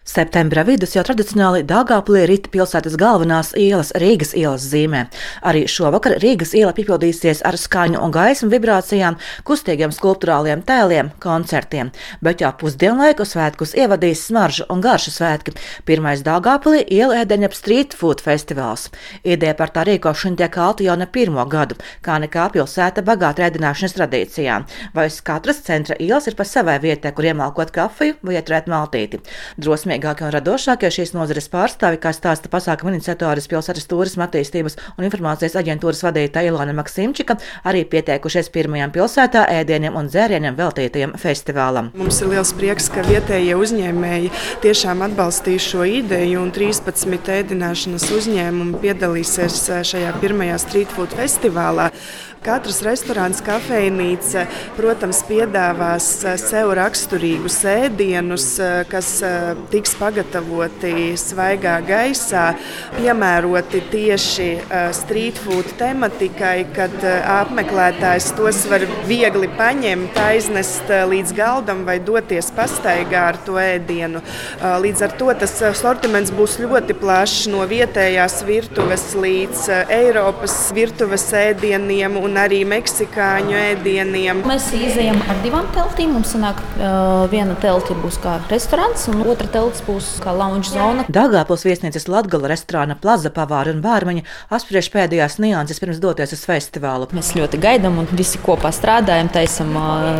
Septembra vidus jau tradicionāli Daugavpilī rita pilsētas galvenās ielas Rīgas ielas zīmē. Arī šovakar Rīgas iela piepildīsies ar skaņu un gaismu vibrācijām, kustīgiem skulptūrāliem tēliem, koncertiem. Bet jau pusdienlaiku svētkus ievadīs smaržu un garšu svētki. Pirmais Daugavpilī ielu ēdeņa street food festivāls. Ideja par tā rīkošanu tiek kalta jau ne pirmo gadu, kā nekā pilsēta bagāta ēdināšanas tradīcijām. Vai uz katras centra ielas ir pa savai vietai, kur iemalkot kafiju vai ieturēt maltīti. Drosmīgākie un radošākie šīs nozares pārstāvi, kā stāsta pasākuma iniciatoris pilsētas turisma attīstības un informācijas aģentūras vadītāja Ilona Maksimčika, arī pieteikušies pirmajam pilsētā ēdieniem un dzērieniem veltītajam festivālam. Mums ir liels prieks, ka vietējie uzņēmēji tiešām atbalstīja šo ideju, un 13 ēdināšanas uzņēmumi piedalīsies šajā pirmajā street food festivālā. Katrs restorāns, kafejnīca, protams, piedāvās sev raksturīgus ēdienus, kas tiks pagatavoti svaigā gaisā, piemēroti tieši street food tematikai, kad apmeklētājs tos var viegli paņemt, aiznest līdz galdam vai doties pastaigā ar to ēdienu. Līdz ar to tas sortiments būs ļoti plašs, no vietējās virtuves līdz Eiropas virtuves ēdieniem un arī meksikāņu ēdieniem. Mēs izejam ar 2 teltīm. Mums sanāk, viena telti būs kā restorāns, un otra teltis būs kā lounge zona. Daugavpils viesnīcas Latgala restorāna plaza pavāri un bārmeņi apspriež pēdējās nianses pirms doties uz festivālu. Mēs ļoti gaidām un visi kopā strādājam, taisam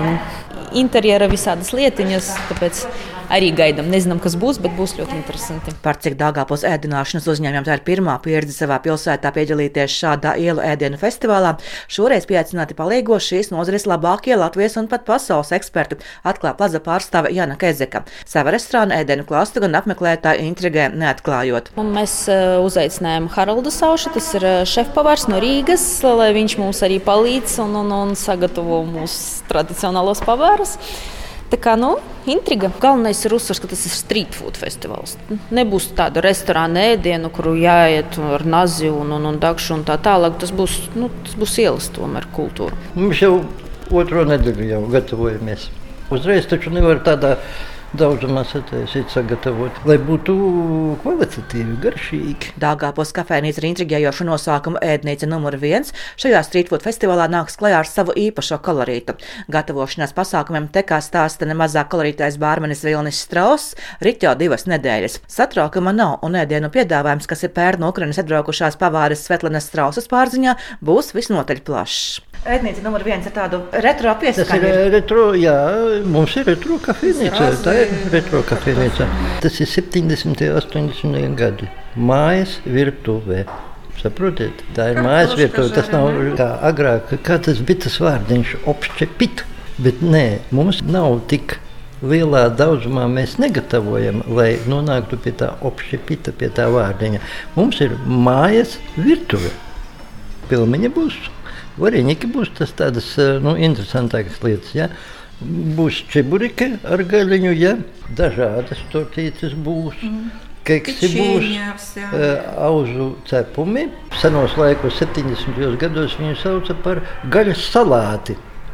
interjera visādas lietiņas, tāpēc arī gaidām. Nezinām, kas būs, bet būs ļoti interesanti. Par cik Daugavpils ēdināšanas uzņēmumiem tā ir pirmā pieredze savā pilsētā piedalīties šādā ielu ēdienu festivālā, šoreiz pieaicināti palīgo šīs nozares labākie Latvijas un pat pasaules eksperti, atklāja plaza pārstāve Jana Kezeka. Sava restorāna ēdienu klāstu gan apmeklētāju intrigē neatklājot. Un mēs uzaicinājām Haraldu Saušu, tas ir šefpavārs no Rīgas, lai viņš mums arī palīdz un sagatavo mūsu tradicionālos pavārus. Tā kā, intriga. Galvenais ir uzsvars, ka tas ir street food festivāls. Nebūs tāda restorāna ēdienu, kuru jāiet ar nazi un dakšu un tā tālāk. Tas būs ielas tomēr kultūra. Mums jau 2. nedēļu jau gatavojamies. Uzreiz taču nevar tādā daudzumā sataisīt, sagatavot, lai būtu kvalitatīvi, garšīgi. Daugavpils kafejnīca ir intrigējoša nosaukumu ēdnīca numur 1. Šajā street food festivālā nāks klajā ar savu īpašo kolorītu. Gatavošanās pasākumiem te, kā stāsta nemazāk kolorītais bārmenis Vilnis Strauss, rit jau 2 nedēļas. Satraukuma nav, un ēdienu piedāvājums, kas ir pērn no Ukrainas atbraukušās pavāres Svetlanas Strausas pārziņā, būs visnotaļ plašs. Ēdnīca numur 1 ir tādu retro pieskaņu. Tas ir retro, jā, mums ir retro kafejnīca. Tā ir retro kafejnīca. Tas ir 70. un 80. gadi. Mājas virtuvē. Saprotiet? Tā ir mājas virtuve. Tas nav kā agrāk, kā tas bija tas vārdiņš obšķepit. Bet nē, mums nav tik lielā daudzumā mēs negatavojam, lai nonāktu pie tā obšķepita, pie tā vārdiņa. Mums ir mājas virtuve. Pilmiņa būs. Variņķi būs tas tādas interesantākas lietas. Ja? Būs čeburika ar gaļiņu, ja? Dažādas tortītes būs, keksi būs, auzu cepumi. Senos laikos, 70. gados, viņu sauca par gaļas salāti.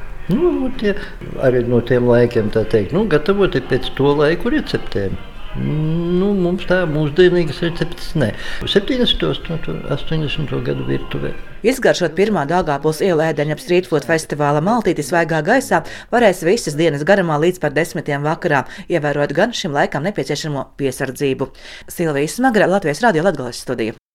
Arī no tiem laikiem, tā teikt, gatavoti pēc to laiku receptēm. Mums tā mūsdienīgas receptes ne. 70. un 80. gadu virtuvē. Izgaršot pirmā Daugavpils ielu ēdeņa street food festivāla maltīti svaigā gaisā varēs visas dienas garumā līdz par 10. vakarā, ievērot gan šim laikam nepieciešamo piesardzību. Silvija Smagra, Latvijas Radio Latgales studija.